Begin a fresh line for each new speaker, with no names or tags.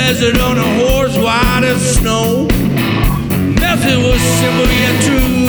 desert on a horse white as snow. Message was simple yet true.